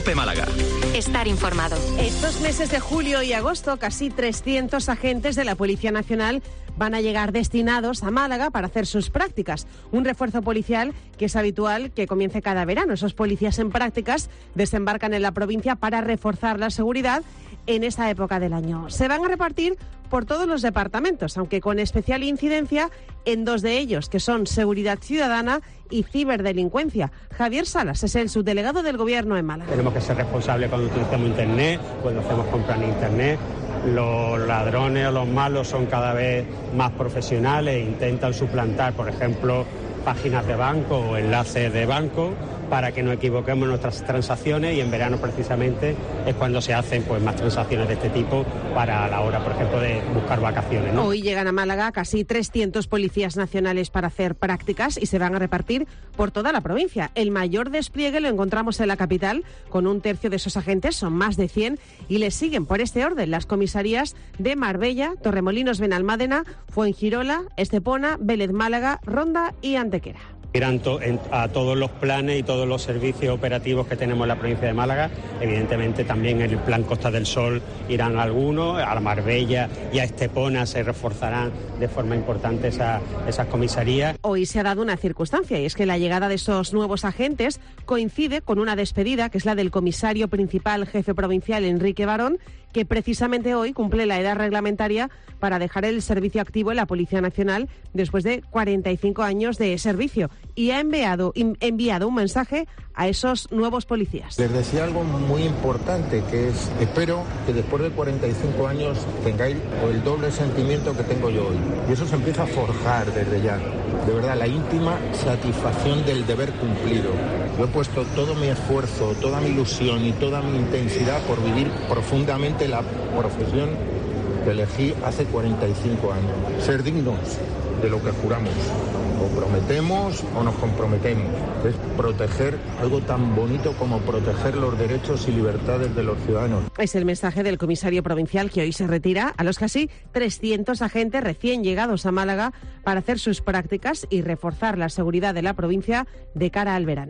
COPE Málaga. Estar informado. Estos meses de julio y agosto, casi 300 agentes de la Policía Nacional van a llegar destinados a Málaga para hacer sus prácticas. Un refuerzo policial que es habitual que comience cada verano. Esos policías en prácticas desembarcan en la provincia para reforzar la seguridad en esta época del año. Se van a repartir por todos los departamentos, aunque con especial incidencia en dos de ellos, que son Seguridad Ciudadana y Ciberdelincuencia. Javier Salas es el subdelegado del Gobierno en Málaga. Tenemos que ser responsables cuando utilizamos Internet, cuando hacemos compras en Internet. Los ladrones o los malos son cada vez más profesionales e intentan suplantar, por ejemplo, páginas de banco o enlaces de banco para que no equivoquemos en nuestras transacciones, y en verano precisamente es cuando se hacen más transacciones de este tipo para a la hora, por ejemplo, de buscar vacaciones, ¿no? Hoy llegan a Málaga casi 300 policías nacionales para hacer prácticas y se van a repartir por toda la provincia. El mayor despliegue lo encontramos en la capital, con un tercio de esos agentes, son más de 100, y les siguen por este orden las comisarías de Marbella, Torremolinos, Benalmádena, Fuengirola, Estepona, Vélez Málaga, Ronda y Antequera. Irán a todos los planes y todos los servicios operativos que tenemos en la provincia de Málaga. Evidentemente también en el plan Costa del Sol irán algunos, a Marbella y a Estepona se reforzarán de forma importante esas comisarías. Hoy se ha dado una circunstancia, y es que la llegada de esos nuevos agentes coincide con una despedida, que es la del comisario principal jefe provincial Enrique Barón, que precisamente hoy cumple la edad reglamentaria para dejar el servicio activo en la Policía Nacional después de 45 años de servicio, y ha enviado un mensaje a esos nuevos policías. Les decía algo muy importante, que es: espero que después de 45 años tengáis el doble sentimiento que tengo yo hoy. Y eso se empieza a forjar desde ya. De verdad, la íntima satisfacción del deber cumplido. Yo he puesto todo mi esfuerzo, toda mi ilusión y toda mi intensidad por vivir profundamente la profesión que elegí hace 45 años. Ser dignos de lo que juramos. O prometemos o nos comprometemos. Es proteger algo tan bonito como proteger los derechos y libertades de los ciudadanos. Es el mensaje del comisario provincial, que hoy se retira a los casi 300 agentes recién llegados a Málaga para hacer sus prácticas y reforzar la seguridad de la provincia de cara al verano.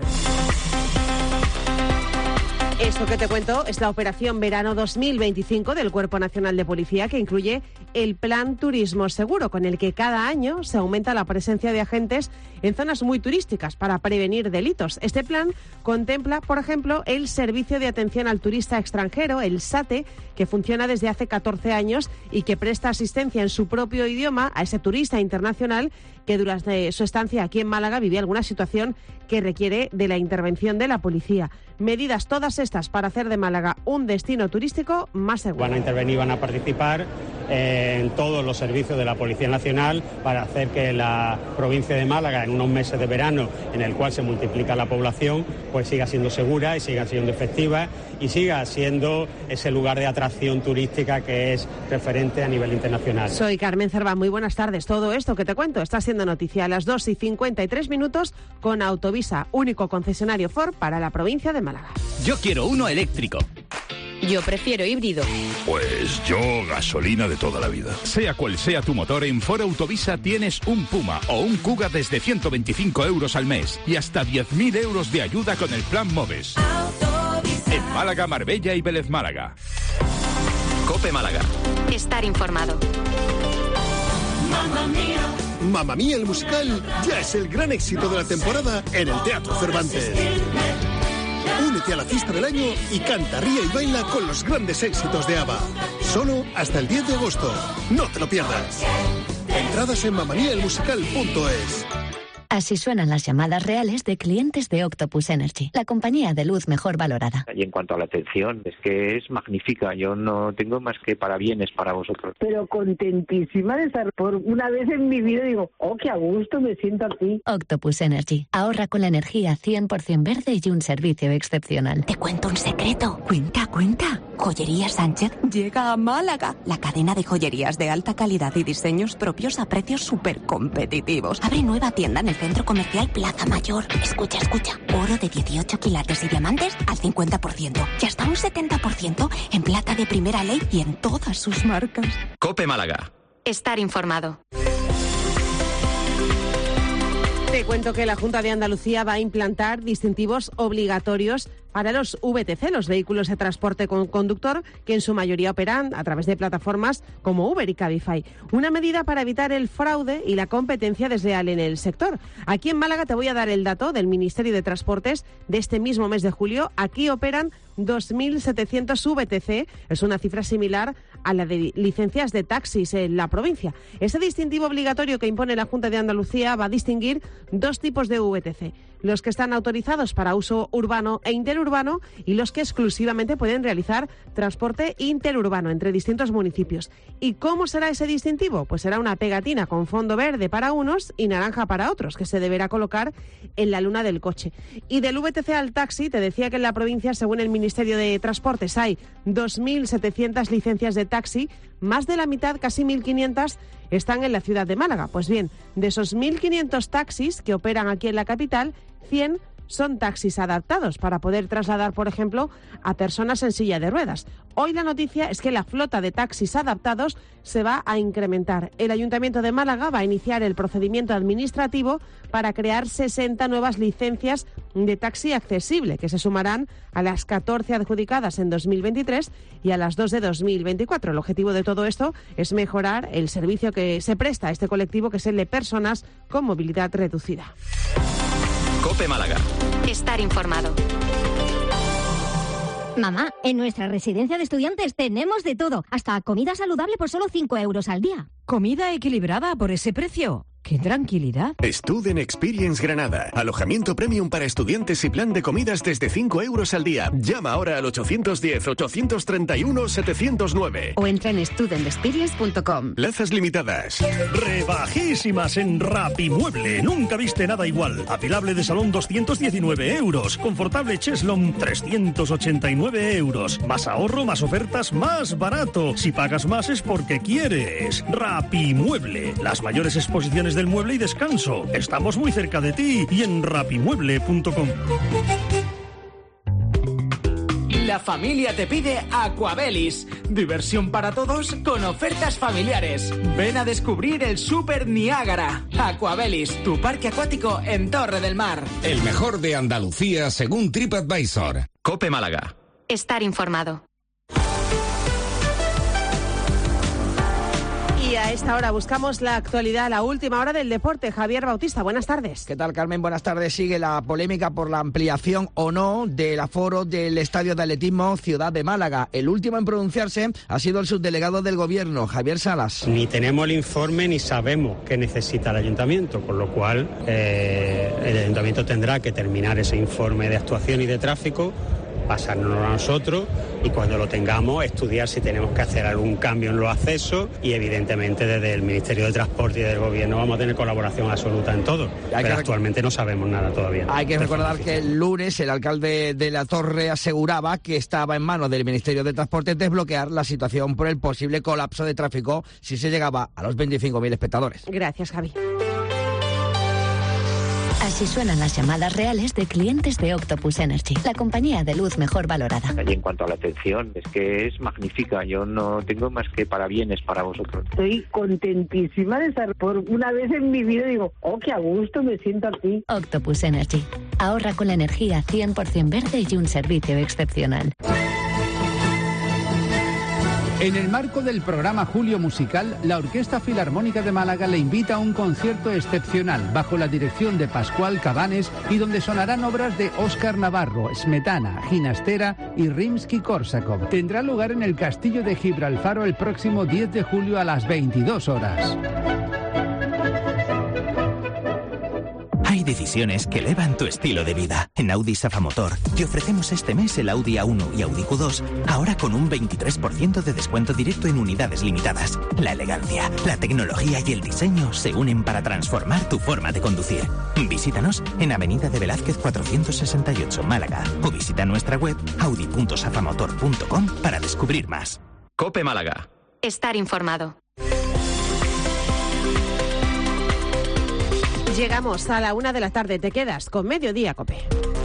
Esto que te cuento es la Operación Verano 2025 del Cuerpo Nacional de Policía, que incluye el Plan Turismo Seguro, con el que cada año se aumenta la presencia de agentes en zonas muy turísticas para prevenir delitos. Este plan contempla, por ejemplo, el Servicio de Atención al Turista Extranjero, el SATE, que funciona desde hace 14 años y que presta asistencia en su propio idioma a ese turista internacional que durante su estancia aquí en Málaga vivía alguna situación que requiere de la intervención de la policía. Medidas todas estas para hacer de Málaga un destino turístico más seguro. Van a intervenir, van a participar en todos los servicios de la Policía Nacional para hacer que la provincia de Málaga, en unos meses de verano en el cual se multiplica la población, pues siga siendo segura y siga siendo efectiva y siga siendo ese lugar de atracción turística que es referente a nivel internacional. Soy Carmen Cerva, muy buenas tardes. Todo esto que te cuento está siendo noticia a las 2:53 con Autovisa, único concesionario Ford para la provincia de Málaga. Yo quiero uno eléctrico. Yo prefiero híbrido. Pues yo gasolina de toda la vida. Sea cual sea tu motor, en Ford Autovisa tienes un Puma o un Kuga desde 125 euros al mes y hasta 10.000 euros de ayuda con el plan MOVES. Autovisa. En Málaga, Marbella y Vélez Málaga. COPE Málaga. Estar informado. Mamma Mía. Mamma Mía, el musical, ya es el gran éxito de la temporada en el Teatro Cervantes. Únete a la fiesta del año y canta, ríe y baila con los grandes éxitos de ABBA. Solo hasta el 10 de agosto. No te lo pierdas. Entradas en mamamiaelmusical.es. Así suenan las llamadas reales de clientes de Octopus Energy, la compañía de luz mejor valorada. Y en cuanto a la atención, es que es magnífica. Yo no tengo más que parabienes para vosotros. Pero contentísima de estar por una vez en mi vida. Digo, oh, qué a gusto me siento aquí. Octopus Energy. Ahorra con la energía 100% verde y un servicio excepcional. Te cuento un secreto. Cuenta. Joyería Sánchez llega a Málaga. La cadena de joyerías de alta calidad y diseños propios a precios súper competitivos. Abre nueva tienda en el Centro Comercial Plaza Mayor. Escucha. Oro de 18 quilates y diamantes al 50%. Y hasta un 70% en plata de primera ley y en todas sus marcas. COPE Málaga. Estar informado. Te cuento que la Junta de Andalucía va a implantar distintivos obligatorios para los VTC, los vehículos de transporte con conductor, que en su mayoría operan a través de plataformas como Uber y Cabify. Una medida para evitar el fraude y la competencia desleal en el sector. Aquí en Málaga te voy a dar el dato del Ministerio de Transportes de este mismo mes de julio. Aquí operan 2.700 VTC, es una cifra similar a la de licencias de taxis en la provincia. Ese distintivo obligatorio que impone la Junta de Andalucía va a distinguir dos tipos de VTC: los que están autorizados para uso urbano e interurbano y los que exclusivamente pueden realizar transporte interurbano entre distintos municipios. ¿Y cómo será ese distintivo? Pues será una pegatina con fondo verde para unos y naranja para otros, que se deberá colocar en la luna del coche. Y del VTC al taxi, te decía que en la provincia, según el Ministerio de Transportes, hay 2.700 licencias de taxi, más de la mitad, casi 1.500, están en la ciudad de Málaga. Pues bien, de esos 1.500 taxis que operan aquí en la capital, 100 son taxis adaptados para poder trasladar, por ejemplo, a personas en silla de ruedas. Hoy la noticia es que la flota de taxis adaptados se va a incrementar. El Ayuntamiento de Málaga va a iniciar el procedimiento administrativo para crear 60 nuevas licencias de taxi accesible, que se sumarán a las 14 adjudicadas en 2023 y a las 2 de 2024. El objetivo de todo esto es mejorar el servicio que se presta a este colectivo, que es el de personas con movilidad reducida. COPE Málaga. Estar informado. Mamá, en nuestra residencia de estudiantes tenemos de todo, hasta comida saludable por solo 5 euros al día. ¿Comida equilibrada por ese precio? ¡Qué tranquilidad! Student Experience Granada. Alojamiento premium para estudiantes y plan de comidas desde 5 euros al día. Llama ahora al 810-831-709. O entra en studentexperience.com. Plazas limitadas. Rebajísimas en Rapimueble. Nunca viste nada igual. Apilable de salón 219 euros. Confortable cheslón 389 euros. Más ahorro, más ofertas, más barato. Si pagas más es porque quieres. Rapimueble. Las mayores exposiciones del mueble y descanso. Estamos muy cerca de ti y en rapimueble.com. La familia te pide Aquabelis. Diversión para todos con ofertas familiares. Ven a descubrir el Super Niágara. Aquabelis, tu parque acuático en Torre del Mar. El mejor de Andalucía según TripAdvisor. COPE Málaga. Estar informado. Y a esta hora buscamos la actualidad, la última hora del deporte. Javier Bautista, buenas tardes. ¿Qué tal, Carmen? Buenas tardes. Sigue la polémica por la ampliación o no del aforo del Estadio de Atletismo Ciudad de Málaga. El último en pronunciarse ha sido el subdelegado del Gobierno, Javier Salas. Ni tenemos el informe ni sabemos qué necesita el Ayuntamiento, con lo cual el Ayuntamiento tendrá que terminar ese informe de actuación y de tráfico, pasárnoslo a nosotros y cuando lo tengamos estudiar si tenemos que hacer algún cambio en los accesos y evidentemente desde el Ministerio de Transporte y del Gobierno vamos a tener colaboración absoluta en todo, pero actualmente no sabemos nada todavía. Hay que recordar que el lunes el alcalde de La Torre aseguraba que estaba en manos del Ministerio de Transporte desbloquear la situación por el posible colapso de tráfico si se llegaba a los 25.000 espectadores. Gracias, Javi. Así suenan las llamadas reales de clientes de Octopus Energy, la compañía de luz mejor valorada. Y en cuanto a la atención, es que es magnífica. Yo no tengo más que parabienes para vosotros. Estoy contentísima de estar por una vez en mi vida. Digo, oh, qué a gusto me siento aquí. Octopus Energy. Ahorra con la energía 100% verde y un servicio excepcional. En el marco del programa Julio Musical, la Orquesta Filarmónica de Málaga le invita a un concierto excepcional bajo la dirección de Pascual Cabanes y donde sonarán obras de Óscar Navarro, Smetana, Ginastera y Rimsky-Korsakov. Tendrá lugar en el Castillo de Gibralfaro el próximo 10 de julio a las 22 horas. Hay decisiones que elevan tu estilo de vida. En Audi Safamotor te ofrecemos este mes el Audi A1 y Audi Q2, ahora con un 23% de descuento directo en unidades limitadas. La elegancia, la tecnología y el diseño se unen para transformar tu forma de conducir. Visítanos en Avenida de Velázquez 468, Málaga, o visita nuestra web audi.safamotor.com para descubrir más. COPE Málaga. Estar informado. Llegamos a la 1 de la tarde. Te quedas con Mediodía, COPE.